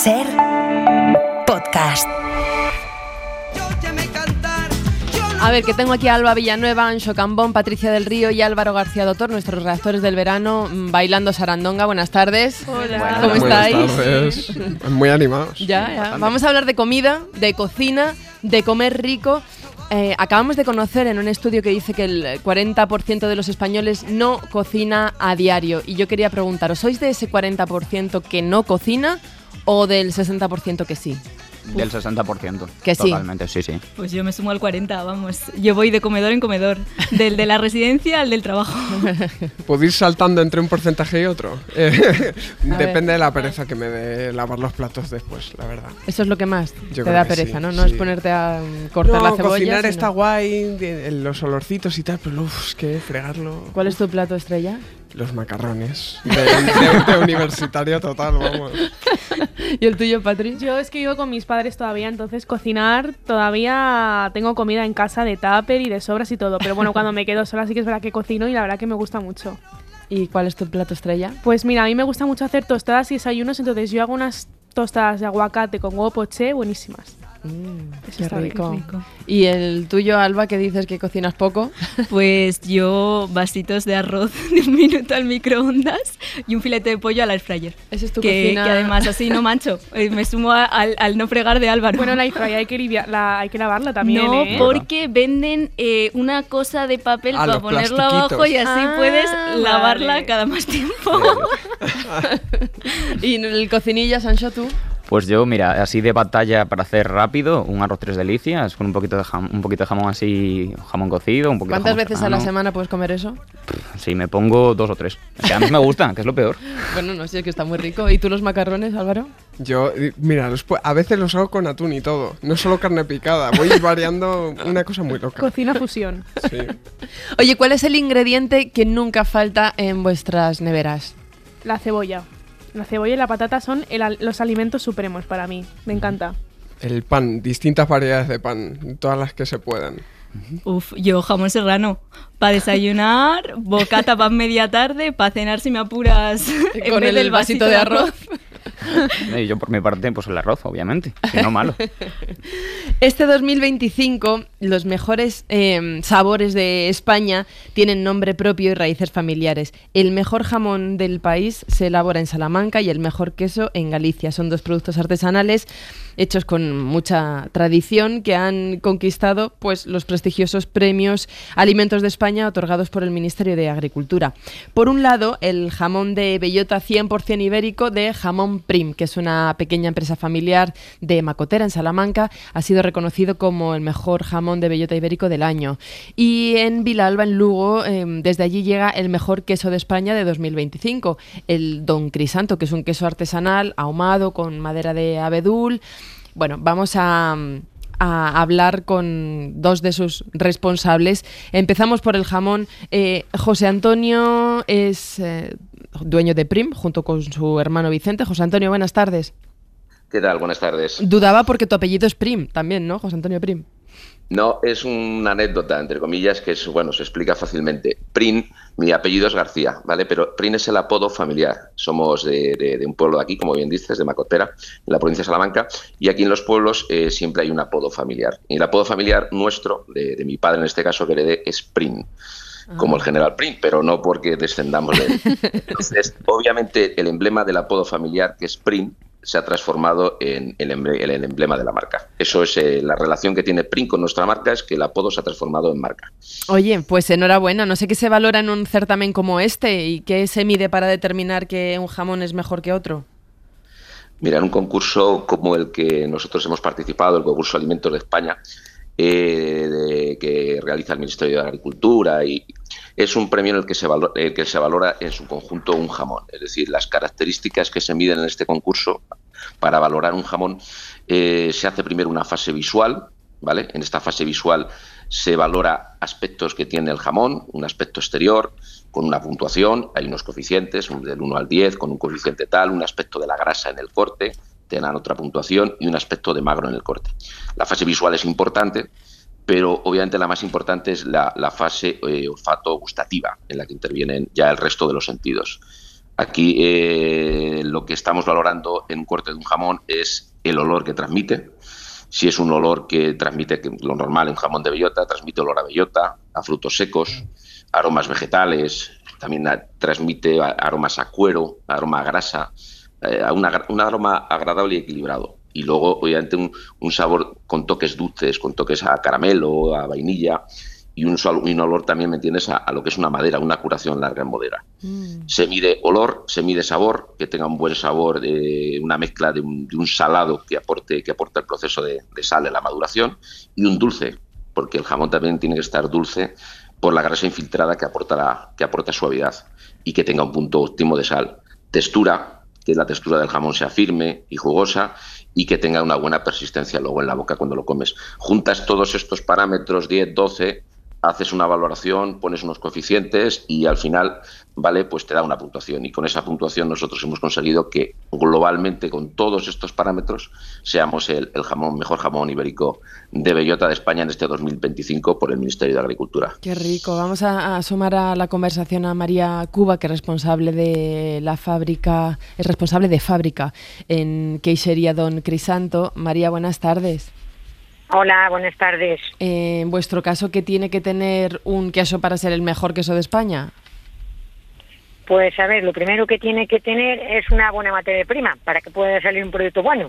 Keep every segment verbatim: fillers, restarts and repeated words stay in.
Ser podcast. A ver, que tengo aquí a Alba Villanueva, Anxo Cambón, Patricia del Río y Álvaro García Dotor, nuestros redactores del verano, bailando sarandonga. Buenas tardes. Hola. Bueno, ¿cómo Buenas estáis? tardes. Muy animados. Ya, ya. Vamos a hablar de comida, de cocina, de comer rico. Eh, acabamos de conocer en un estudio que dice que el cuarenta por ciento de los españoles no cocina a diario. Y yo quería preguntaros, ¿sois de ese cuarenta por ciento que no cocina o del sesenta por ciento que sí? Del sesenta por ciento. Que sí. Totalmente, sí, sí. Pues yo me sumo al cuarenta, vamos. Yo voy de comedor en comedor. Del de la residencia al del trabajo. Puedo ir saltando entre un porcentaje y otro. Eh, depende ver. de la pereza que me dé lavar los platos después, la verdad. Eso es lo que más Yo te creo da que pereza, sí, ¿no? No sí. es ponerte a um, cortar no, la cebolla. cocinar sino... está guay, de- los olorcitos y tal, pero uff, es que fregarlo. ¿Cuál es tu plato estrella? Los macarrones. De, de- de universitario total, vamos. ¿Y el tuyo, Patri? Yo es que vivo con mis padres todavía, entonces cocinar todavía tengo comida en casa de tupper y de sobras y todo. Pero bueno, cuando me quedo sola sí que es verdad que cocino y la verdad que me gusta mucho. ¿Y cuál es tu plato estrella? Pues mira, a mí me gusta mucho hacer tostadas y desayunos, entonces yo hago unas tostadas de aguacate con huevo poché buenísimas. Mm, Eso qué está rico. rico. ¿Y el tuyo, Alba, que dices que cocinas poco? Pues yo vasitos de arroz de un minuto al microondas y un filete de pollo al air fryer. Ese es tu que, cocina. que además así no mancho. Eh, Me sumo a- al, al no fregar de Álvaro. Bueno, la air fryer hay que, livia- la, hay que lavarla también, no, ¿eh? porque venden eh, una cosa de papel Ah, para los ponerlo plastiquitos. abajo y así Ah, puedes lavarla vale. cada más tiempo. ¿Y el cocinilla, Sancho, tú? Pues yo, mira, así de batalla para hacer rápido, un arroz tres delicias, con un poquito de jamón, un poquito de jamón así, jamón cocido, un poquito ¿Cuántas de jamón veces a la serrano. semana puedes comer eso? Sí, me pongo dos o tres. Es que además me gusta, que es lo peor. Bueno, no sé, es que está muy rico. ¿Y tú los macarrones, Álvaro? Yo, eh, mira, los pu- a veces los hago con atún y todo. No solo carne picada. Voy variando una cosa muy loca. Cocina fusión. Sí. Oye, ¿cuál es el ingrediente que nunca falta en vuestras neveras? La cebolla. La cebolla y la patata son el al- los alimentos supremos para mí. Me encanta. El pan, distintas variedades de pan, todas las que se puedan. Uf, yo jamón serrano. Para desayunar, bocata para media tarde, para cenar si me apuras en Con vez el del vasito de arroz. Y yo por mi parte, pues el arroz, obviamente, si no malo. Este dos mil veinticinco, los mejores eh, sabores de España tienen nombre propio y raíces familiares. El mejor jamón del país se elabora en Salamanca y el mejor queso en Galicia. Son dos productos artesanales hechos con mucha tradición que han conquistado pues, los prestigiosos premios Alimentos de España otorgados por el Ministerio de Agricultura. Por un lado, el jamón de bellota cien por ciento ibérico de Jamón Prim, que es una pequeña empresa familiar de Macotera, en Salamanca, ha sido reconocido como el mejor jamón de bellota ibérico del año. Y en Vilalba, en Lugo, eh, desde allí llega el mejor queso de España de dos mil veinticinco, el Don Crisanto, que es un queso artesanal ahumado con madera de abedul. Bueno, vamos a... a hablar con dos de sus responsables. Empezamos por el jamón. Eh, José Antonio es eh, dueño de Prim, junto con su hermano Vicente. José Antonio, buenas tardes. ¿Qué tal? Buenas tardes. Dudaba porque tu apellido es Prim también, ¿no? José Antonio Prim. No, es una anécdota, entre comillas, que es, bueno, se explica fácilmente. Prim, mi apellido es García, ¿vale? Pero Prim es el apodo familiar. Somos de, de, de un pueblo de aquí, como bien dices, de Macotera, en la provincia de Salamanca, y aquí en los pueblos eh, siempre hay un apodo familiar. Y el apodo familiar nuestro, de, de mi padre en este caso, que heredé, es Prim. Como el general Prim, pero no porque descendamos de él. Entonces, obviamente, el emblema del apodo familiar, que es Prim, se ha transformado en el, emble- en el emblema de la marca. Eso es eh, la relación que tiene Prim con nuestra marca, es que el apodo se ha transformado en marca. Oye, pues enhorabuena. No sé qué se valora en un certamen como este y qué se mide para determinar que un jamón es mejor que otro. Mira, en un concurso como el que nosotros hemos participado, el concurso Alimentos de España, eh, de, que realiza el Ministerio de Agricultura, y es un premio en el que se valora, el que se valora en su conjunto un jamón. Es decir, las características que se miden en este concurso para valorar un jamón, eh, se hace primero una fase visual, ¿vale? En esta fase visual se valora aspectos que tiene el jamón, un aspecto exterior, con una puntuación, hay unos coeficientes, un del uno al diez, con un coeficiente tal, un aspecto de la grasa en el corte, te dan otra puntuación, y un aspecto de magro en el corte. La fase visual es importante, pero obviamente la más importante es la, la fase eh, olfato-gustativa, en la que intervienen ya el resto de los sentidos. Aquí eh, lo que estamos valorando en un corte de un jamón es el olor que transmite. Si es un olor que transmite, que lo normal en un jamón de bellota, transmite olor a bellota, a frutos secos, aromas vegetales, también a, transmite aromas a cuero, aroma a grasa, eh, a una, un aroma agradable y equilibrado. Y luego, obviamente, un, un sabor con toques dulces, con toques a caramelo, a vainilla, y un, sol, y un olor también, ¿me entiendes?, a, a lo que es una madera, una curación larga en madera. Mm. Se mide olor, se mide sabor, que tenga un buen sabor, de una mezcla de un, de un salado que aporte, que aporte el proceso de, de sal de la maduración, y un dulce, porque el jamón también tiene que estar dulce por la grasa infiltrada que aporta, la, que aporta suavidad, y que tenga un punto óptimo de sal. Textura, que la textura del jamón sea firme y jugosa, y que tenga una buena persistencia luego en la boca cuando lo comes. Juntas todos estos parámetros, diez, doce, haces una valoración, pones unos coeficientes y al final, vale, pues te da una puntuación. Y con esa puntuación nosotros hemos conseguido que globalmente, con todos estos parámetros, seamos el, el jamón mejor jamón ibérico de bellota de España en este dos mil veinticinco por el Ministerio de Agricultura. Qué rico. Vamos a, a sumar a la conversación a María Cuba, que es responsable de la fábrica, es responsable de fábrica en Queixería Don Crisanto. María, buenas tardes. Hola, buenas tardes. Eh, en vuestro caso, ¿qué tiene que tener un queso para ser el mejor queso de España? Pues a ver, lo primero que tiene que tener es una buena materia prima para que pueda salir un producto bueno.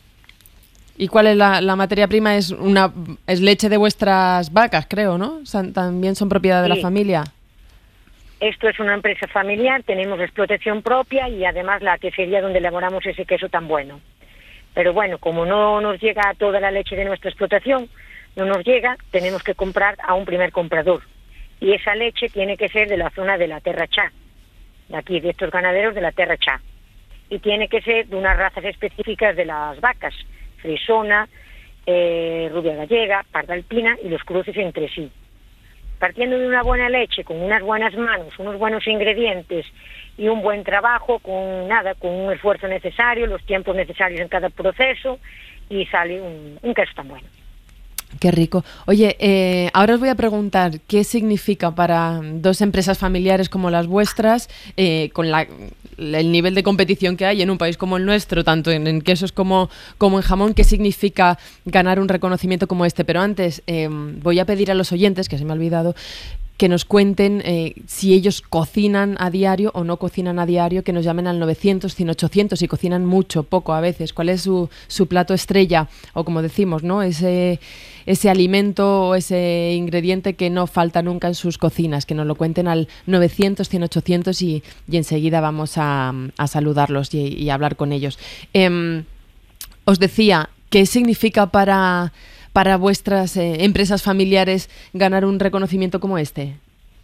¿Y cuál es la, la materia prima? Es una es leche de vuestras vacas, creo, ¿no? Son, también son propiedad de sí. la familia. Esto es una empresa familiar, tenemos explotación propia y además la quesería donde elaboramos ese queso tan bueno. Pero bueno, como no nos llega toda la leche de nuestra explotación, no nos llega, tenemos que comprar a un primer comprador. Y esa leche tiene que ser de la zona de la Terra Cha, de aquí, de estos ganaderos de la Terra Cha. Y tiene que ser de unas razas específicas de las vacas, frisona, eh, rubia gallega, parda alpina y los cruces entre sí. Partiendo de una buena leche, con unas buenas manos, unos buenos ingredientes y un buen trabajo, con nada, con un esfuerzo necesario, los tiempos necesarios en cada proceso, y sale un, un queso tan bueno. Qué rico. Oye, eh, ahora os voy a preguntar qué significa para dos empresas familiares como las vuestras, eh, con la, el nivel de competición que hay en un país como el nuestro, tanto en, en quesos como, como en jamón, qué significa ganar un reconocimiento como este. Pero antes eh, voy a pedir a los oyentes, que se me ha olvidado, que nos cuenten eh, si ellos cocinan a diario o no cocinan a diario, que nos llamen al novecientos, cien, ochocientos, si cocinan mucho, poco a veces. ¿Cuál es su, su plato estrella? O como decimos, ¿no? Ese, ese alimento o ese ingrediente que no falta nunca en sus cocinas. Que nos lo cuenten al novecientos, cien, ochocientos y, y enseguida vamos a, a saludarlos y, y a hablar con ellos. Eh, os decía, ¿qué significa para... para vuestras eh, empresas familiares ganar un reconocimiento como este?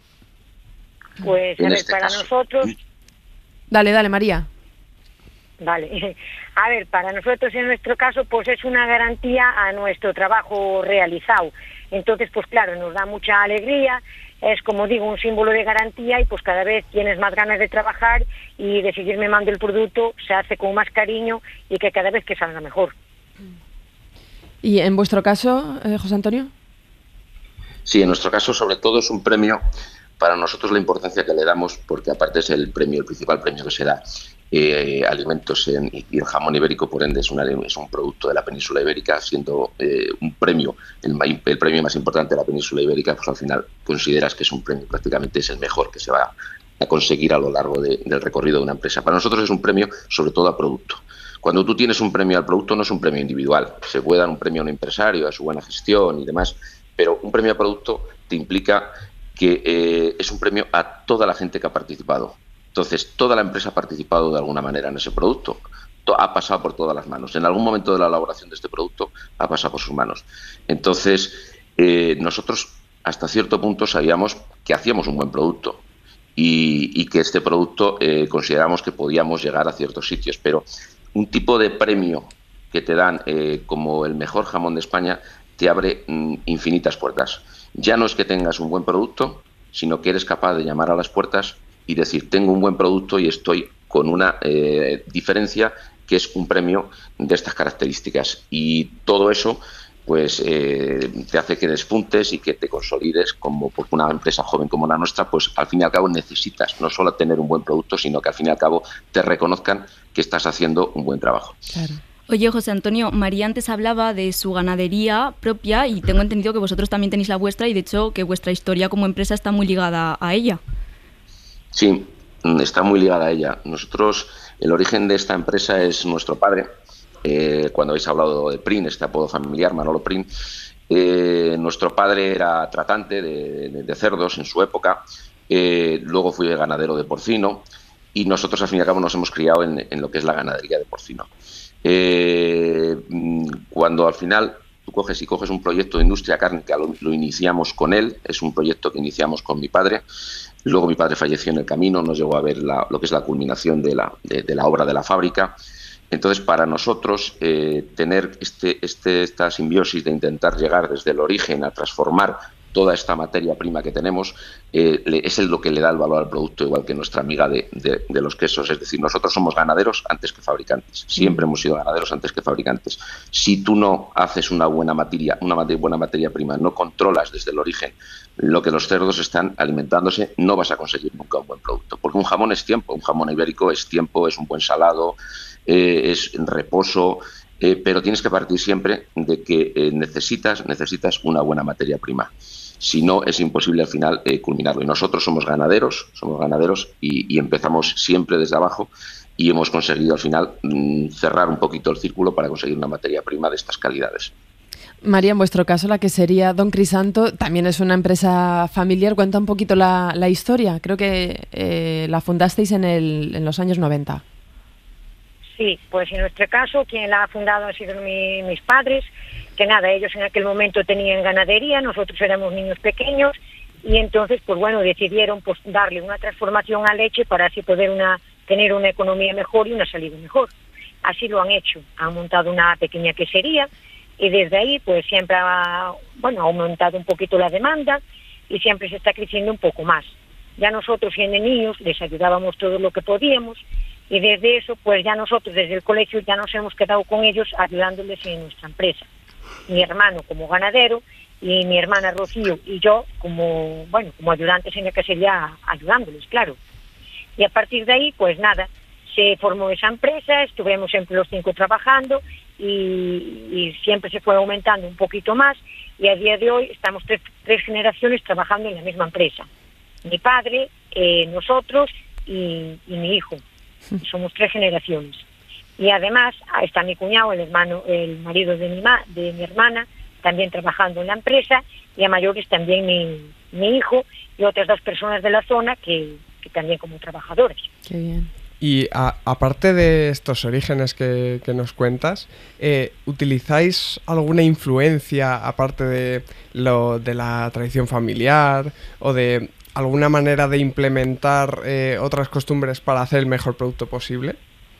Pues a ver, este para caso. nosotros... Dale, dale, María. Vale. A ver, para nosotros en nuestro caso, pues es una garantía a nuestro trabajo realizado. Entonces, pues claro, nos da mucha alegría, es como digo, un símbolo de garantía y pues cada vez tienes más ganas de trabajar y de seguir mimando el producto, se hace con más cariño y que cada vez que salga mejor. ¿Y en vuestro caso, eh, José Antonio? Sí, en nuestro caso sobre todo es un premio, para nosotros la importancia que le damos, porque aparte es el premio, el principal premio que se da, eh, alimentos en, y el jamón ibérico, por ende es, una, es un producto de la península ibérica, siendo eh, un premio, el, el premio más importante de la península ibérica, pues al final consideras que es un premio, prácticamente es el mejor que se va a conseguir a lo largo de, del recorrido de una empresa. Para nosotros es un premio sobre todo a producto. Cuando tú tienes un premio al producto no es un premio individual, se puede dar un premio a un empresario, a su buena gestión y demás, pero un premio al producto te implica que eh, es un premio a toda la gente que ha participado. Entonces, toda la empresa ha participado de alguna manera en ese producto, ha pasado por todas las manos. En algún momento de la elaboración de este producto ha pasado por sus manos. Entonces, eh, nosotros hasta cierto punto sabíamos que hacíamos un buen producto y, y que este producto eh, consideramos que podíamos llegar a ciertos sitios, pero un tipo de premio que te dan eh, como el mejor jamón de España te abre mm, infinitas puertas. Ya no es que tengas un buen producto, sino que eres capaz de llamar a las puertas y decir, tengo un buen producto y estoy con una eh, diferencia que es un premio de estas características. Y todo eso pues eh, te hace que despuntes y que te consolides como porque una empresa joven como la nuestra, pues al fin y al cabo necesitas no solo tener un buen producto, sino que al fin y al cabo te reconozcan que estás haciendo un buen trabajo. Claro. Oye, José Antonio, María antes hablaba de su ganadería propia y tengo entendido que vosotros también tenéis la vuestra y de hecho que vuestra historia como empresa está muy ligada a ella. Sí, está muy ligada a ella. Nosotros, el origen de esta empresa es nuestro padre. Eh, cuando habéis hablado de Prin, este apodo familiar, Manolo Prin, eh, nuestro padre era tratante de, de, de cerdos en su época, eh, luego fui ganadero de porcino y nosotros al fin y al cabo nos hemos criado en, en lo que es la ganadería de porcino. Eh, cuando al final tú coges y coges un proyecto de industria cárnica, lo, lo iniciamos con él, es un proyecto que iniciamos con mi padre. Luego mi padre falleció en el camino, nos llegó a ver la, lo que es la culminación de la, de, de la obra de la fábrica. Entonces, para nosotros, eh, tener este, este, esta simbiosis de intentar llegar desde el origen a transformar toda esta materia prima que tenemos, eh, le, es lo que le da el valor al producto, igual que nuestra amiga de, de, de los quesos. Es decir, nosotros somos ganaderos antes que fabricantes. Siempre mm. hemos sido ganaderos antes que fabricantes. Si tú no haces una buena materia, una materia, buena materia prima, no controlas desde el origen lo que los cerdos están alimentándose, no vas a conseguir nunca un buen producto. Porque un jamón es tiempo, un jamón ibérico es tiempo, es un buen salado, eh, es reposo, eh, pero tienes que partir siempre de que eh, necesitas, necesitas una buena materia prima. Si no, es imposible al final eh, culminarlo. Y nosotros somos ganaderos, somos ganaderos y, y empezamos siempre desde abajo y hemos conseguido al final mmm, cerrar un poquito el círculo para conseguir una materia prima de estas calidades. María, en vuestro caso, la que sería Don Crisanto, también es una empresa familiar. Cuenta un poquito la, la historia. Creo que eh, la fundasteis en, el, en los años noventa. Sí, pues en nuestro caso, quien la ha fundado han sido mi, mis padres, que nada, ellos en aquel momento tenían ganadería, nosotros éramos niños pequeños, y entonces, pues bueno, decidieron pues darle una transformación a leche para así poder una, tener una economía mejor y una salida mejor. Así lo han hecho, han montado una pequeña quesería, y desde ahí pues siempre ha, bueno, ha aumentado un poquito la demanda, y siempre se está creciendo un poco más. Ya nosotros, siendo niños, les ayudábamos todo lo que podíamos, y desde eso, pues ya nosotros desde el colegio ya nos hemos quedado con ellos ayudándoles en nuestra empresa. Mi hermano como ganadero y mi hermana Rocío y yo como, bueno, como ayudantes en la casería ayudándoles, claro. Y a partir de ahí, pues nada, se formó esa empresa, estuvimos siempre los cinco trabajando y, y siempre se fue aumentando un poquito más y a día de hoy estamos tres, tres generaciones trabajando en la misma empresa. Mi padre, eh, nosotros y, y mi hijo. Somos tres generaciones. Y además está mi cuñado, el hermano, el marido de mi, ma, de mi hermana, también trabajando en la empresa, y a mayores también mi, mi hijo y otras dos personas de la zona que, que también como trabajadores. Qué bien. Y a, aparte de estos orígenes que, que nos cuentas, eh, ¿utilizáis alguna influencia aparte de lo de la tradición familiar o de alguna manera de implementar eh, otras costumbres para hacer el mejor producto posible?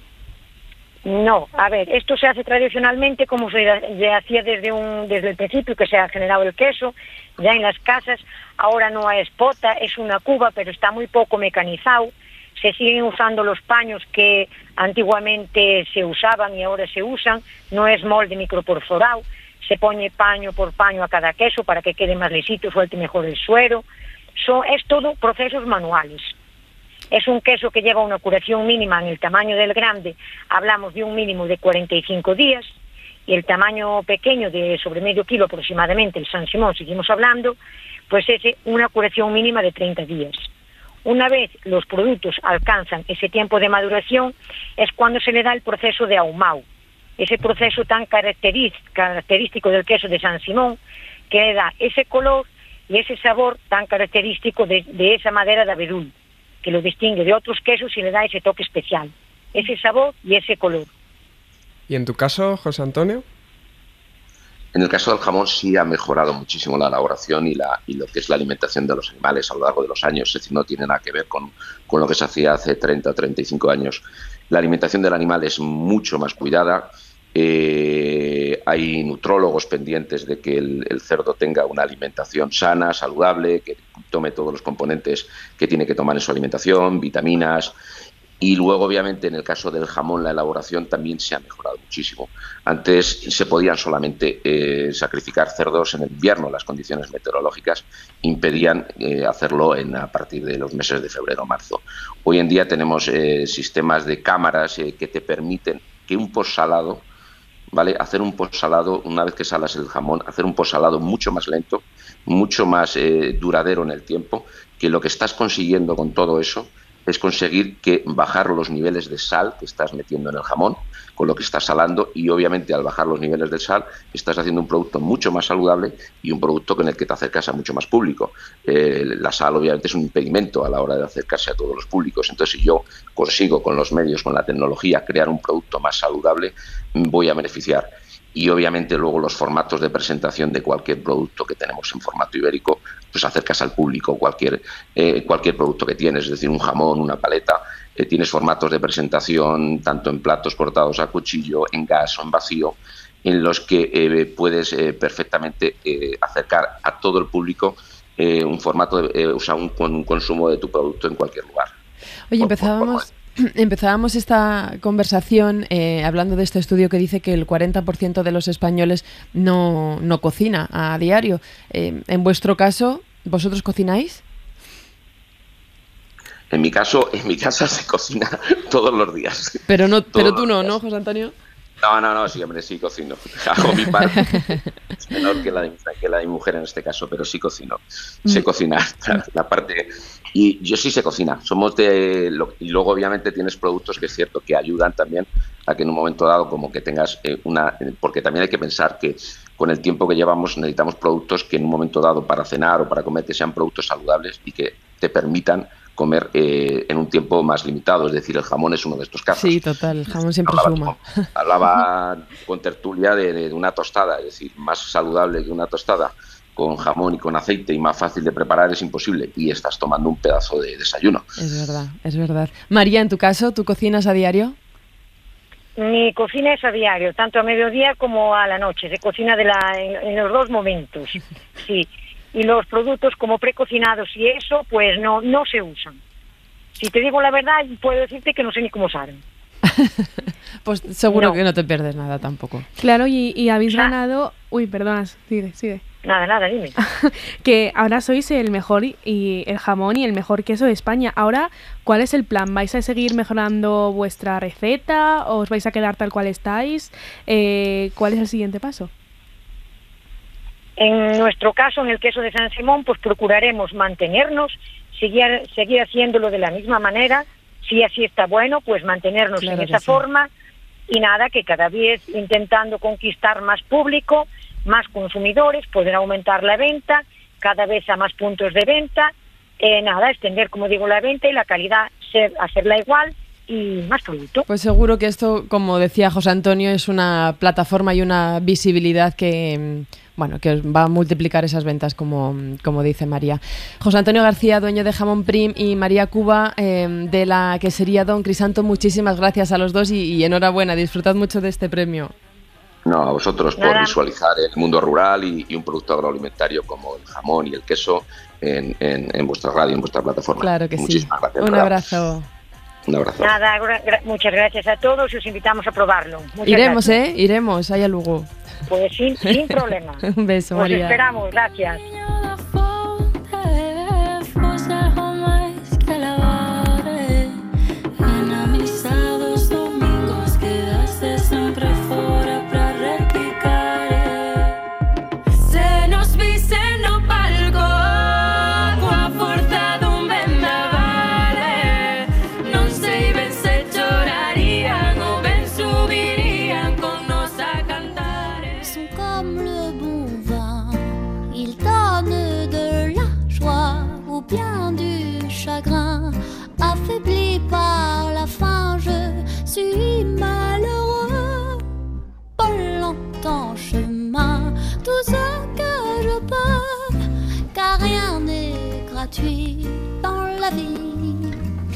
No, a ver, esto se hace tradicionalmente como se hacía desde un desde el principio que se ha generado el queso, ya en las casas. Ahora no es pota, es una cuba, pero está muy poco mecanizado. Se siguen usando los paños que antiguamente se usaban y ahora se usan. No es molde microporforado, se pone paño por paño a cada queso para que quede más lisito, suelte mejor el suero. So, es todo procesos manuales. Es un queso que lleva una curación mínima en el tamaño del grande, hablamos de un mínimo de cuarenta y cinco días, y el tamaño pequeño de sobre medio kilo aproximadamente, el San Simón, seguimos hablando, pues es una curación mínima de treinta días. Una vez los productos alcanzan ese tiempo de maduración, es cuando se le da el proceso de ahumado, ese proceso tan característico del queso de San Simón, que le da ese color y ese sabor tan característico de, de esa madera de abedul, que lo distingue de otros quesos y le da ese toque especial, ese sabor y ese color. ¿Y en tu caso, José Antonio? En el caso del jamón sí ha mejorado muchísimo la elaboración y, la, y lo que es la alimentación de los animales a lo largo de los años, es decir, no tiene nada que ver con, con lo que se hacía hace treinta o treinta y cinco años. La alimentación del animal es mucho más cuidada. Eh, hay nutrólogos pendientes de que el, el cerdo tenga una alimentación sana, saludable, que tome todos los componentes que tiene que tomar en su alimentación, vitaminas, Y luego, obviamente, en el caso del jamón, la elaboración también se ha mejorado muchísimo. Antes se podían solamente eh, sacrificar cerdos en el invierno, las condiciones meteorológicas impedían eh, hacerlo en, a partir de los meses de febrero o marzo. Hoy en día tenemos eh, sistemas de cámaras eh, que te permiten que un postsalado, ¿vale? Hacer un postsalado, una vez que salas el jamón, hacer un postsalado mucho más lento, mucho más eh, duradero en el tiempo, que lo que estás consiguiendo con todo eso es conseguir que bajar los niveles de sal que estás metiendo en el jamón con lo que estás salando, y obviamente al bajar los niveles de sal estás haciendo un producto mucho más saludable y un producto con el que te acercas a mucho más público. Eh, la sal obviamente es un impedimento a la hora de acercarse a todos los públicos, entonces si yo consigo con los medios, con la tecnología, crear un producto más saludable, voy a beneficiar. Y obviamente luego los formatos de presentación de cualquier producto que tenemos en formato ibérico, pues acercas al público cualquier, eh, cualquier producto que tienes, es decir, un jamón, una paleta, eh, tienes formatos de presentación tanto en platos cortados a cuchillo, en gas o en vacío, en los que eh, puedes eh, perfectamente eh, acercar a todo el público eh, un formato, de, eh, o sea, un, un consumo de tu producto en cualquier lugar. Oye, empezábamos... Empezábamos esta conversación eh, hablando de este estudio que dice que el cuarenta por ciento de los españoles no, no cocina a diario. Eh, en vuestro caso, ¿vosotros cocináis? En mi caso, en mi casa se cocina todos los días. Pero no, Todos pero tú no, días. ¿no, José Antonio? No, no, no, sí, hombre, sí cocino. Hago mi parte. Es menor que la, de, que la de mi mujer en este caso, pero sí cocino. Sé cocinar la, la parte... Y yo sí sé cocinar. Somos de... Lo, y luego, obviamente, tienes productos que es cierto que ayudan también a que en un momento dado como que tengas eh, una... Porque también hay que pensar que con el tiempo que llevamos necesitamos productos que en un momento dado para cenar o para comer que sean productos saludables y que te permitan comer eh, en un tiempo más limitado, es decir, el jamón es uno de estos casos. Sí, total, el jamón siempre hablaba, suma. Hablaba con tertulia de, de, de una tostada, es decir, más saludable que una tostada con jamón y con aceite y más fácil de preparar es imposible, y estás tomando un pedazo de desayuno. Es verdad, es verdad. María, en tu caso, ¿tú cocinas a diario? Mi cocina es a diario, tanto a mediodía como a la noche. Se cocina de la, en, en los dos momentos, sí. Y los productos como precocinados y eso, pues no no se usan. Si te digo la verdad, puedo decirte que no sé ni cómo saben. Pues seguro No. que no te pierdes nada tampoco. Claro, y, y habéis O sea- ganado... Uy, perdona, sigue, sigue. Nada, nada, dime. Que ahora sois el mejor y, y el jamón y el mejor queso de España. Ahora, ¿cuál es el plan? ¿Vais a seguir mejorando vuestra receta o os vais a quedar tal cual estáis? Eh, ¿Cuál es el siguiente paso? En nuestro caso, en el queso de San Simón, pues procuraremos mantenernos, seguir, seguir haciéndolo de la misma manera. Si así está bueno, pues mantenernos Claro en que esa sí. forma, y nada, que cada vez intentando conquistar más público, más consumidores, poder aumentar la venta, cada vez a más puntos de venta, eh, nada, extender, como digo, la venta y la calidad, ser, hacerla igual y más producto. Pues seguro que esto, como decía José Antonio, es una plataforma y una visibilidad que, mm, bueno, que os va a multiplicar esas ventas, como, como dice María. José Antonio García, dueño de Jamón Prim, y María Cuba, eh, de la quesería Don Crisanto, muchísimas gracias a los dos y, y enhorabuena, disfrutad mucho de este premio. No, a vosotros por Nada. visualizar el mundo rural y, y un producto agroalimentario como el jamón y el queso en, en, en vuestra radio, en vuestra plataforma. Claro que sí. Muchísimas gracias. Un ¿verdad? abrazo. Un abrazo. Nada, gra- gra- muchas gracias a todos y os invitamos a probarlo. Muchas Iremos, gracias. ¿eh? Iremos, allá luego. Pues sin, sin problema. Un beso, Os María. esperamos, gracias. Enamistados domingos, quedaste sempre fora pra repicar. Se nos visen no palco, coa forza dun vendavale, non sei ben se chorarían ou ben subirían con nos a cantar. Sont comme le bon vin, ils donnent de la joie ou bien du chagrin. Affaibli par la faim, je suis malheureux. Pas longtemps chemin, tout ce que je peux, car rien n'est gratuit dans la vie.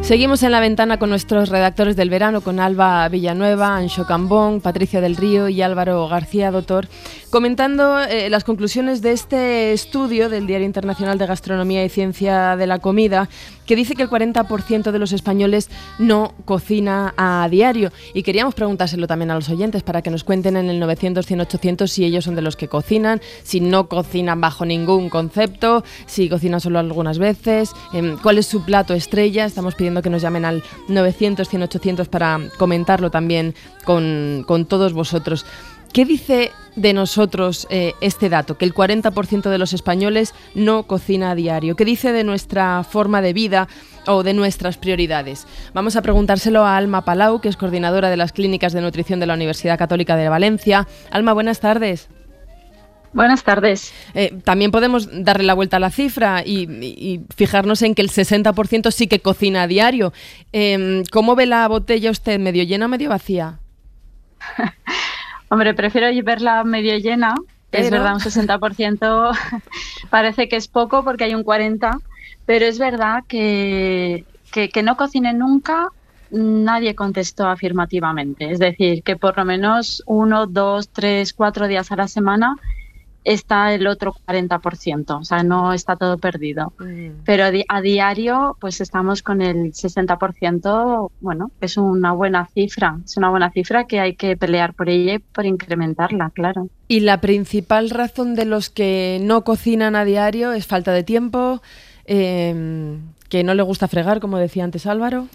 Seguimos en La Ventana con nuestros redactores del verano, con Alba Villanueva, Anxo Cambón, Patricia del Río y Álvaro García Doctor, comentando eh, las conclusiones de este estudio del Diario Internacional de Gastronomía y Ciencia de la Comida, que dice que el cuarenta por ciento de los españoles no cocina a diario. Y queríamos preguntárselo también a los oyentes para que nos cuenten en el novecientos, cien, ochocientos si ellos son de los que cocinan, si no cocinan bajo ningún concepto, si cocinan solo algunas veces, eh, cuál es su plato estrella. Estamos pidiendo que nos llamen al novecientos, cien, ochocientos para comentarlo también con, con todos vosotros. ¿Qué dice de nosotros eh, este dato? Que el cuarenta por ciento de los españoles no cocina a diario. ¿Qué dice de nuestra forma de vida o de nuestras prioridades? Vamos a preguntárselo a Alma Palau, que es coordinadora de las clínicas de nutrición de la Universidad Católica de Valencia. Alma, buenas tardes. Buenas tardes. Eh, también podemos darle la vuelta a la cifra y, y, y fijarnos en que el sesenta por ciento sí que cocina a diario. Eh, ¿Cómo ve la botella usted? ¿Medio llena o medio vacía? Hombre, prefiero verla medio llena. Pero... Es verdad, un sesenta por ciento parece que es poco porque hay un cuarenta por ciento, pero es verdad que, que, que no cocine nunca, nadie contestó afirmativamente. Es decir, que por lo menos uno, dos, tres, cuatro días a la semana está el otro cuarenta por ciento, o sea, no está todo perdido. Mm. Pero a diario, pues estamos con el sesenta por ciento, bueno, es una buena cifra, es una buena cifra que hay que pelear por ella y por incrementarla, claro. ¿Y la principal razón de los que no cocinan a diario es falta de tiempo, eh, que no le gusta fregar, como decía antes Álvaro?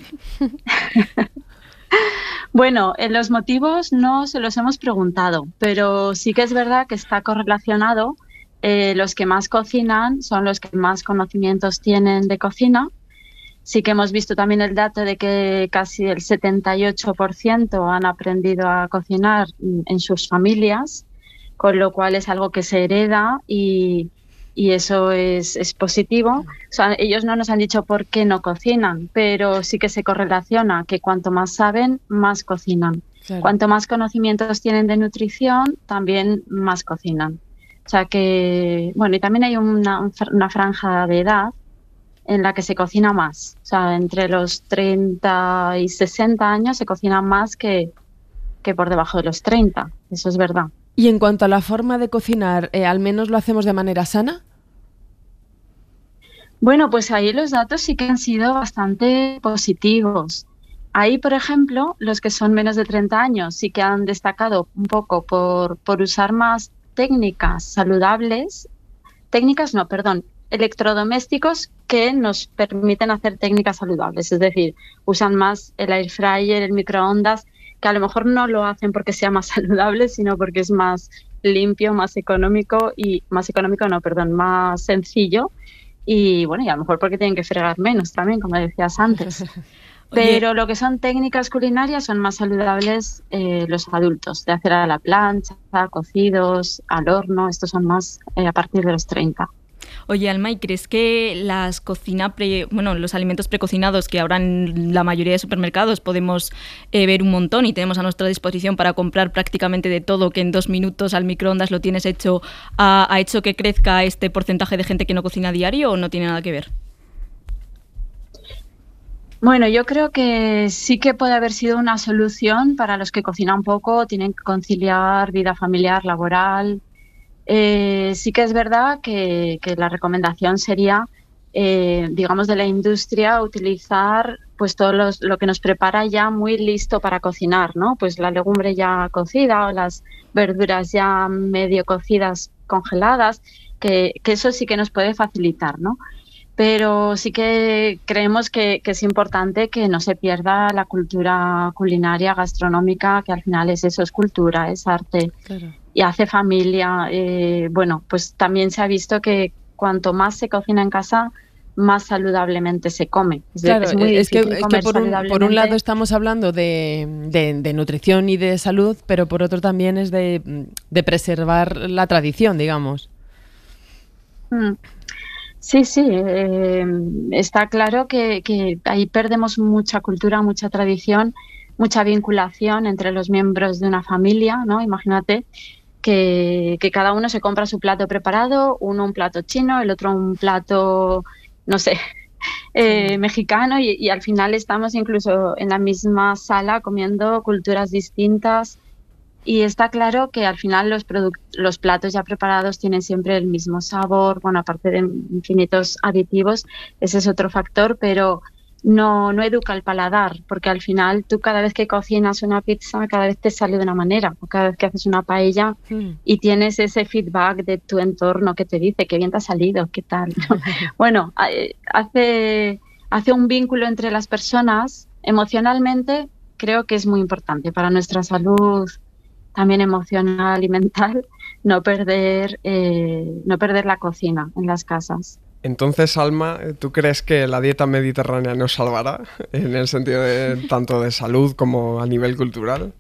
Bueno, en los motivos no se los hemos preguntado, pero sí que es verdad que está correlacionado. Eh, los que más cocinan son los que más conocimientos tienen de cocina. Sí que hemos visto también el dato de que casi el setenta y ocho por ciento han aprendido a cocinar en sus familias, con lo cual es algo que se hereda y... y eso es, es positivo. O sea, ellos no nos han dicho por qué no cocinan, pero sí que se correlaciona que cuanto más saben, más cocinan. Claro. Cuanto más conocimientos tienen de nutrición, también más cocinan. O sea que, bueno, y también hay una, una franja de edad en la que se cocina más. O sea, entre los treinta y sesenta años se cocina más que, que por debajo de los treinta. Eso es verdad. Y en cuanto a la forma de cocinar, eh, ¿al menos lo hacemos de manera sana? Bueno, pues ahí los datos sí que han sido bastante positivos. Ahí, por ejemplo, los que son menos de treinta años sí que han destacado un poco por, por usar más técnicas saludables, técnicas no, perdón, electrodomésticos que nos permiten hacer técnicas saludables. Es decir, usan más el air fryer, el microondas, que a lo mejor no lo hacen porque sea más saludable, sino porque es más limpio, más económico y más económico no, perdón, más sencillo. Y bueno, y a lo mejor porque tienen que fregar menos también, como decías antes. Pero lo que son técnicas culinarias son más saludables eh, los adultos, de hacer a la plancha, cocidos, al horno, estos son más eh, a partir de los treinta. Oye, Alma, ¿y crees que las cocina pre, bueno, los alimentos precocinados que ahora en la mayoría de supermercados podemos eh, ver un montón y tenemos a nuestra disposición para comprar prácticamente de todo, que en dos minutos al microondas lo tienes hecho, ha, ha hecho que crezca este porcentaje de gente que no cocina a diario o no tiene nada que ver? Bueno, yo creo que sí que puede haber sido una solución para los que cocinan poco, tienen que conciliar vida familiar, laboral. Eh, sí que es verdad que, que la recomendación sería, eh, digamos, de la industria utilizar pues todo los, lo que nos prepara ya muy listo para cocinar, ¿no? Pues la legumbre ya cocida o las verduras ya medio cocidas, congeladas, que, que eso sí que nos puede facilitar, ¿no? Pero sí que creemos que, que es importante que no se pierda la cultura culinaria, gastronómica, que al final es eso, es cultura, es arte. Claro. Y hace familia. Eh, bueno, pues también se ha visto que cuanto más se cocina en casa, más saludablemente se come. Es, claro, es muy es que, difícil es comer que por, un, por un lado estamos hablando de, de, de nutrición y de salud, pero por otro también es de, de preservar la tradición, digamos. Mm. Sí, sí, eh, está claro que, que ahí perdemos mucha cultura, mucha tradición, mucha vinculación entre los miembros de una familia, ¿no? Imagínate que, que cada uno se compra su plato preparado, uno un plato chino, el otro un plato, no sé, eh, mexicano y, y al final estamos incluso en la misma sala comiendo culturas distintas y está claro que al final los, produc- los platos ya preparados tienen siempre el mismo sabor, bueno, aparte de infinitos aditivos, ese es otro factor, pero no, no educa el paladar, porque al final tú cada vez que cocinas una pizza, cada vez te sale de una manera, o cada vez que haces una paella Mm. y tienes ese feedback de tu entorno que te dice qué bien te ha salido, qué tal. Bueno, eh, hace, hace un vínculo entre las personas emocionalmente, creo que es muy importante para nuestra salud también emocional y mental, no perder, eh, no perder la cocina en las casas. Entonces, Alma, ¿tú crees que la dieta mediterránea nos salvará en el sentido de tanto de salud como a nivel cultural?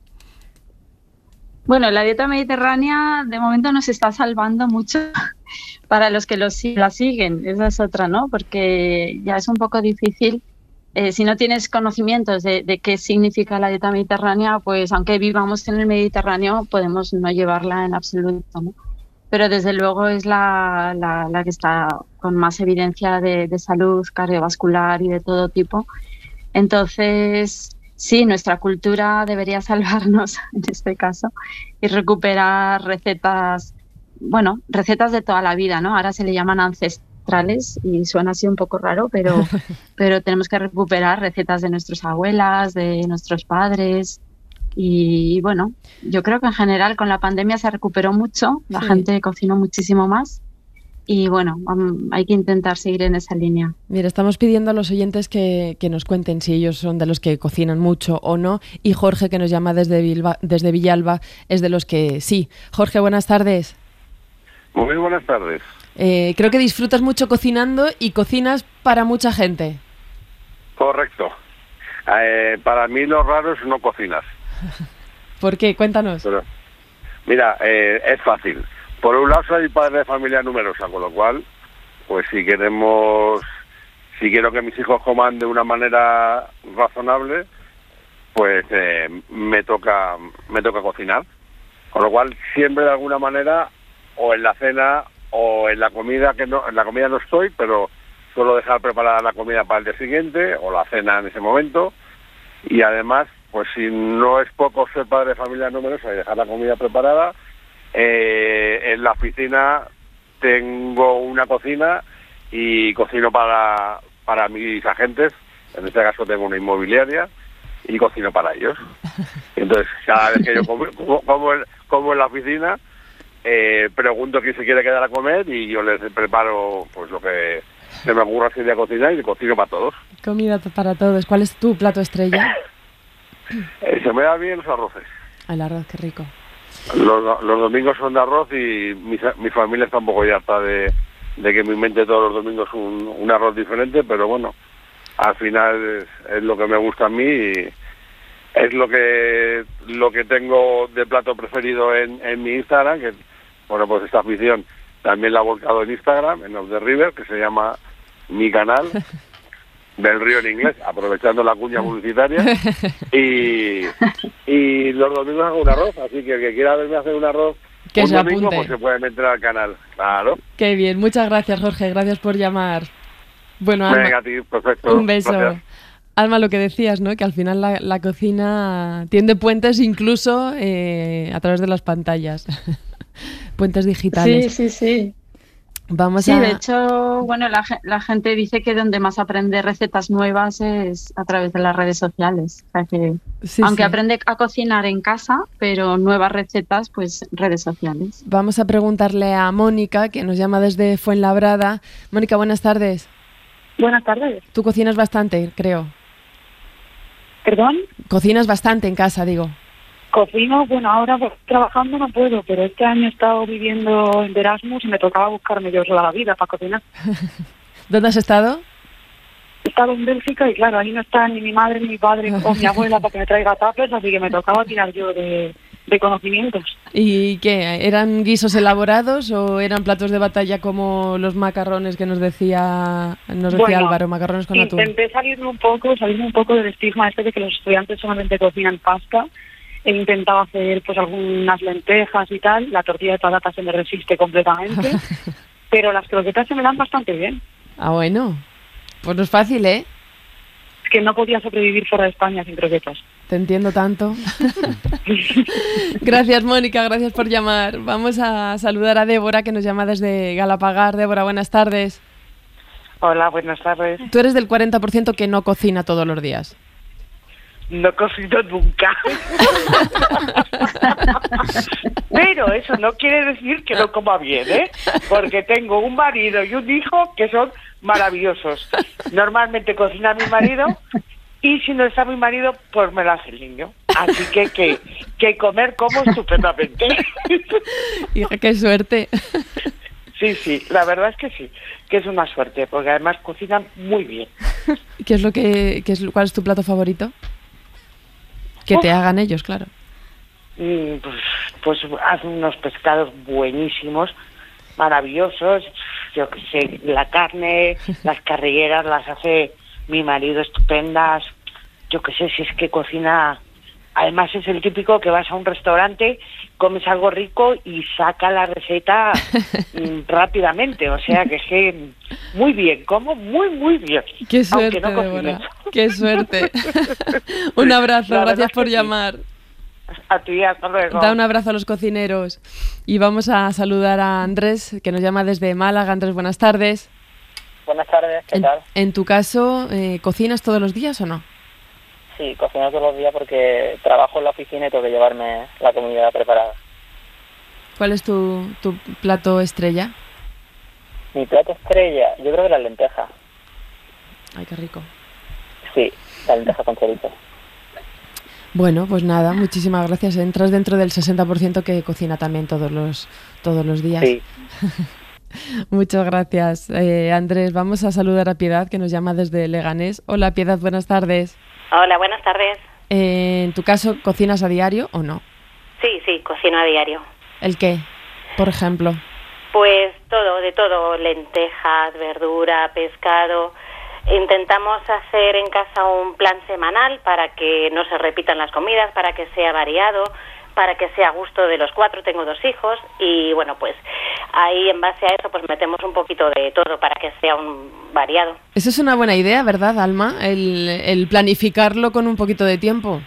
Bueno, la dieta mediterránea de momento nos está salvando mucho para los que lo, si- la siguen, esa es otra, ¿no? Porque ya es un poco difícil, eh, si no tienes conocimientos de, de qué significa la dieta mediterránea, pues aunque vivamos en el Mediterráneo, podemos no llevarla en absoluto, ¿no? Pero desde luego es la, la, la que está con más evidencia de, de salud cardiovascular y de todo tipo. Entonces, sí, nuestra cultura debería salvarnos en este caso y recuperar recetas, bueno, recetas de toda la vida, ¿no? Ahora se le llaman ancestrales y suena así un poco raro, pero, pero tenemos que recuperar recetas de nuestras abuelas, de nuestros padres. Y bueno, yo creo que en general con la pandemia se recuperó mucho, la Sí. gente cocinó muchísimo más y bueno, um, hay que intentar seguir en esa línea. Mira, estamos pidiendo a los oyentes que, que nos cuenten si ellos son de los que cocinan mucho o no. Y Jorge, que nos llama desde, Bilba- desde Villalba, es de los que sí. Jorge, buenas tardes. Muy buenas tardes. Eh, creo que disfrutas mucho cocinando y cocinas para mucha gente. Correcto. Eh, para mí lo raro es no cocinar. ¿Por qué? Cuéntanos. Pero, mira, eh, es fácil. Por un lado soy padre de familia numerosa, con lo cual, pues si queremos, si quiero que mis hijos coman de una manera razonable, pues eh, me toca, me toca cocinar. Con lo cual siempre de alguna manera, o en la cena o en la comida, que no, en la comida no estoy, pero suelo dejar preparada la comida para el día siguiente o la cena en ese momento. Y además, pues si no es poco ser padre de familia numerosa y dejar la comida preparada, eh, en la oficina tengo una cocina y cocino para, para mis agentes, en este caso tengo una inmobiliaria y cocino para ellos. Entonces, cada vez que yo como, como, como, en, como en la oficina, eh, pregunto quién se quiere quedar a comer y yo les preparo pues lo que se me ocurra ese día cocinar y cocino para todos. Comida para todos. ¿Cuál es tu plato estrella? Eh, se me da bien los arroces. El arroz, qué rico. Los, los domingos son de arroz y mi, mi familia está un poco ya harta de, de que me invente todos los domingos un, un arroz diferente, pero bueno, al final es, es lo que me gusta a mí y es lo que lo que tengo de plato preferido en, en mi Instagram, que bueno, pues esta afición también la he volcado en Instagram, en Off the River, que se llama mi canal del río en inglés, aprovechando la cuña publicitaria, y, y los domingos hago un arroz, así que el que quiera verme hacer un arroz Que un se domingo, apunte. pues se puede meter al canal, claro. Qué bien. Muchas gracias, Jorge. Gracias por llamar. Bueno, Alma, Venga, tío, perfecto. un beso. Gracias. Alma, lo que decías, ¿no? Que al final la, la cocina tiende puentes incluso eh, a través de las pantallas. Puentes digitales. Sí, sí, sí. Vamos Sí, a... de hecho, bueno, la, ge- la gente dice que donde más aprende recetas nuevas es a través de las redes sociales. O sea que, Sí, aunque sí. aprende a cocinar en casa, pero nuevas recetas, pues redes sociales. Vamos a preguntarle a Mónica, que nos llama desde Fuenlabrada. Mónica, buenas tardes. Buenas tardes. Tú cocinas bastante, creo. ¿Perdón? Cocinas bastante en casa, digo. Cocino, bueno, ahora pues, trabajando no puedo, pero este año he estado viviendo en Erasmus y me tocaba buscarme yo sola la vida para cocinar. ¿Dónde has estado? He estado en Bélgica y claro, ahí no está ni mi madre, ni mi padre o mi abuela para que me traiga tuppers, así que me tocaba tirar yo de, de conocimientos. ¿Y qué? ¿Eran guisos elaborados o eran platos de batalla como los macarrones que nos decía nos decía Bueno, Álvaro, macarrones con atún? Intenté salirme un poco, salirme un poco del estigma este de que los estudiantes solamente cocinan pasta. He intentado hacer pues algunas lentejas y tal, la tortilla de patata se me resiste completamente, pero las croquetas se me dan bastante bien. Ah, bueno. Pues no es fácil, ¿eh? Es que no podía sobrevivir fuera de España sin croquetas. Te entiendo tanto. Gracias, Mónica, gracias por llamar. Vamos a saludar a Débora, que nos llama desde Galapagar. Débora, buenas tardes. Hola, buenas tardes. Tú eres del cuarenta por ciento que no cocina todos los días. No cocino nunca. Pero eso no quiere decir que no coma bien, ¿eh? Porque tengo un marido y un hijo que son maravillosos. Normalmente cocina mi marido y si no está mi marido, pues me lo hace el niño. Así que que, que comer como estupendamente. Hija, qué suerte. Sí, sí, la verdad es que sí, que es una suerte, porque además cocinan muy bien. ¿Qué es lo que, qué es, cuál es tu plato favorito? Que te hagan ellos, claro. Mm, Pues, pues hacen unos pescados buenísimos, maravillosos. Yo qué sé, la carne, las carrilleras las hace mi marido estupendas. Yo qué sé, si es que cocina. Además es el típico que vas a un restaurante, comes algo rico y saca la receta mm, rápidamente. O sea que es que muy bien, como muy, muy bien. Qué suerte, aunque no cocine. Débora. Qué suerte. Un abrazo, La verdad gracias es por que sí. llamar. A ti, hasta luego. Da un abrazo a los cocineros. Y vamos a saludar a Andrés, que nos llama desde Málaga. Andrés, buenas tardes. Buenas tardes, ¿qué En, tal? en tu caso, eh, ¿cocinas todos los días o no? Sí, cocino todos los días porque trabajo en la oficina y tengo que llevarme la comida preparada. ¿Cuál es tu, tu plato estrella? Mi plato estrella, yo creo que las lentejas. Ay, qué rico. Sí, las lentejas con chorizo. Bueno, pues nada, muchísimas gracias. Entras dentro del sesenta por ciento que cocina también todos los, todos los días. Sí. Muchas gracias, eh, Andrés. Vamos a saludar a Piedad, que nos llama desde Leganés. Hola, Piedad, buenas tardes. Hola, buenas tardes. Eh, ¿En tu caso cocinas a diario o no? Sí, sí, cocino a diario. ¿El qué, por ejemplo? Pues todo, de todo, lentejas, verdura, pescado. Intentamos hacer en casa un plan semanal para que no se repitan las comidas, para que sea variado, para que sea a gusto de los cuatro. Tengo dos hijos y bueno, pues ahí en base a eso pues metemos un poquito de todo para que sea un variado. Eso es una buena idea, ¿verdad, Alma? El, el planificarlo con un poquito de tiempo.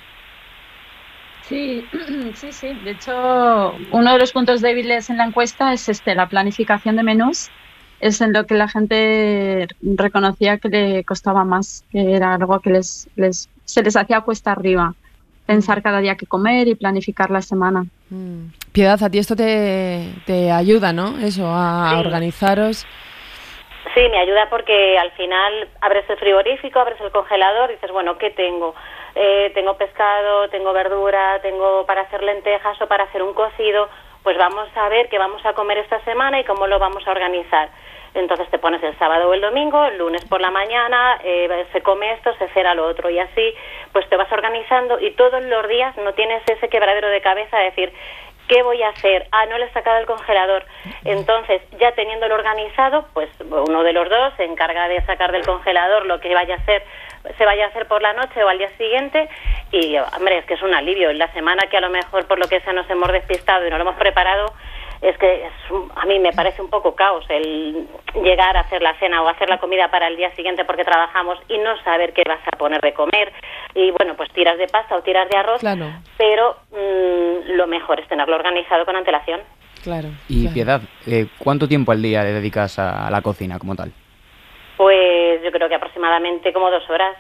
Sí, sí, sí. De hecho, uno de los puntos débiles en la encuesta es este, la planificación de menús. Es en lo que la gente reconocía que le costaba más, que era algo que les, les se les hacía cuesta arriba. Pensar cada día qué comer y planificar la semana. Mm. Piedad, a ti esto te, te ayuda, ¿no? Eso, a Sí. organizaros. Sí, me ayuda porque al final abres el frigorífico, abres el congelador y dices, bueno, ¿qué tengo? Eh, tengo pescado, tengo verdura, tengo para hacer lentejas o para hacer un cocido. Pues vamos a ver qué vamos a comer esta semana y cómo lo vamos a organizar. Entonces te pones el sábado o el domingo, el lunes por la mañana, eh, se come esto, se cena lo otro y así pues te vas organizando y todos los días no tienes ese quebradero de cabeza de decir, ¿qué voy a hacer? Ah, no le he sacado el congelador. Entonces, ya teniéndolo organizado, pues uno de los dos se encarga de sacar del congelador lo que vaya a hacer, se vaya a hacer por la noche o al día siguiente y, hombre, es que es un alivio. En la semana que a lo mejor por lo que sea nos hemos despistado y no lo hemos preparado, es que es un, a mí me parece un poco caos el llegar a hacer la cena o hacer la comida para el día siguiente porque trabajamos y no saber qué vas a poner de comer. Y bueno, pues tiras de pasta o tiras de arroz, Claro, pero mmm, lo mejor es tenerlo organizado con antelación. claro. Y claro. Piedad, eh, ¿cuánto tiempo al día le dedicas a la cocina como tal? Pues yo creo que aproximadamente como dos horas.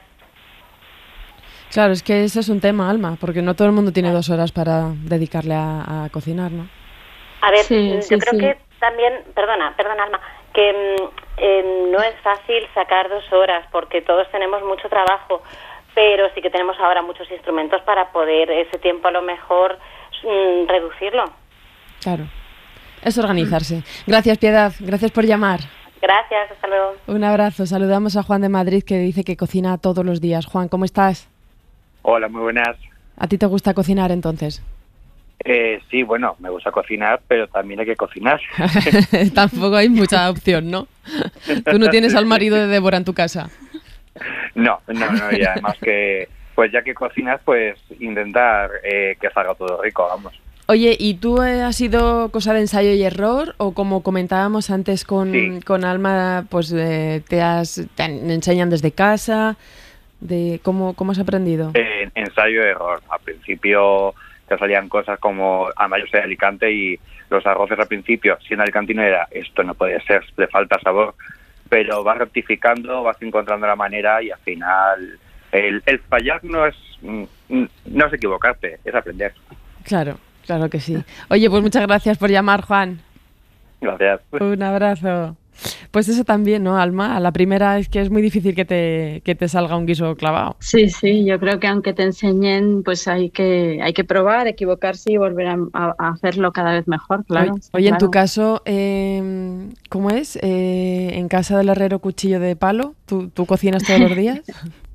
Claro, es que ese es un tema, Alma, porque no todo el mundo tiene dos horas para dedicarle a, a cocinar, ¿no? A ver, Sí, yo sí, creo sí. que también, perdona, perdona Alma, que mm, eh, no es fácil sacar dos horas porque todos tenemos mucho trabajo, pero sí que tenemos ahora muchos instrumentos para poder ese tiempo a lo mejor mm, reducirlo. Claro. Es organizarse. Gracias, Piedad. Gracias por llamar. Gracias, hasta luego. Un abrazo. Saludamos a Juan de Madrid, que dice que cocina todos los días. Juan, ¿cómo estás? Hola, muy buenas. ¿A ti te gusta cocinar entonces? Eh, sí, bueno, me gusta cocinar, pero también hay que cocinar. Tampoco hay mucha opción, ¿no? Tú no tienes al marido de Débora en tu casa. No, no, no, y además que, pues ya que cocinas, pues intentar eh, que salga todo rico, vamos. Oye, ¿y tú eh, ha sido cosa de ensayo y error o como comentábamos antes con, Sí. con Alma, pues eh, te, has, te enseñan desde casa? De ¿cómo, ¿Cómo has aprendido? Eh, ensayo y error. Al principio te salían cosas como, además yo soy de Alicante y los arroces al principio, siendo alicantino era, esto no puede ser, le falta sabor, pero vas rectificando, vas encontrando la manera y al final el, el fallar no es, no es equivocarte, es aprender. Claro, claro que sí. Oye, pues muchas gracias por llamar, Juan. Gracias. Un abrazo. Pues eso también, ¿no, Alma? A la primera es que es muy difícil que te, que te salga un guiso clavado. Sí, sí, yo creo que aunque te enseñen, pues hay que hay que probar, equivocarse y volver a, a- a hacerlo cada vez mejor, claro. Oye, oye, en claro. tu caso, eh, ¿cómo es? Eh, ¿En casa del herrero cuchillo de palo? ¿Tú, tú cocinas todos los días?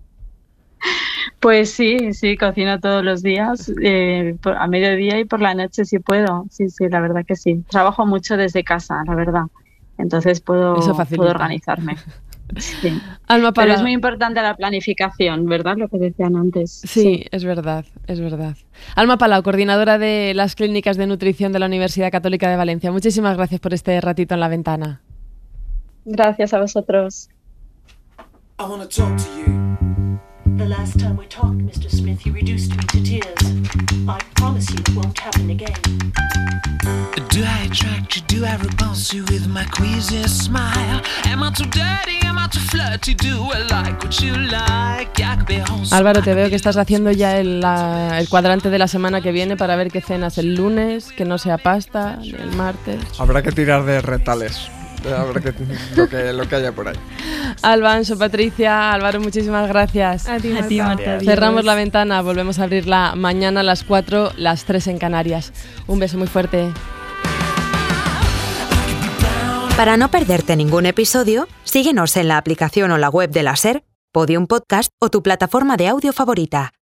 Pues sí, sí, cocino todos los días, eh, por- a mediodía y por la noche si puedo. Sí, sí, la verdad que sí. Trabajo mucho desde casa, la verdad. Entonces puedo, Eso facilita. puedo organizarme. Sí. Alma Pero Palau. es muy importante la planificación, ¿verdad? Lo que decían antes. Sí, es verdad, es verdad. Alma Palau, coordinadora de las clínicas de nutrición de la Universidad Católica de Valencia. Muchísimas gracias por este ratito en la ventana. Gracias a vosotros. I wanna talk to you. The last time we talked, Mister Smith, you reduced me to tears. I promise you it won't happen again. Do I attract you? Do I repulse you with my queasy smile? Am I too dirty? Am I too flirty? Do I like what you like? I could be wholesome. Álvaro, te veo que estás haciendo ya el, la- el cuadrante de la semana que viene para ver qué cenas el lunes, que no sea pasta, el martes. Habrá que tirar de retales. Habrá que lo que lo que haya por ahí. Alba, Anso, Patricia, Álvaro, muchísimas gracias. A ti, Marta. A ti, Marta, adiós. Cerramos la ventana, volvemos a abrirla mañana a las cuatro, las tres en Canarias. Un beso muy fuerte. Para no perderte ningún episodio, síguenos en la aplicación o la web de la SER, Podium Podcast o tu plataforma de audio favorita.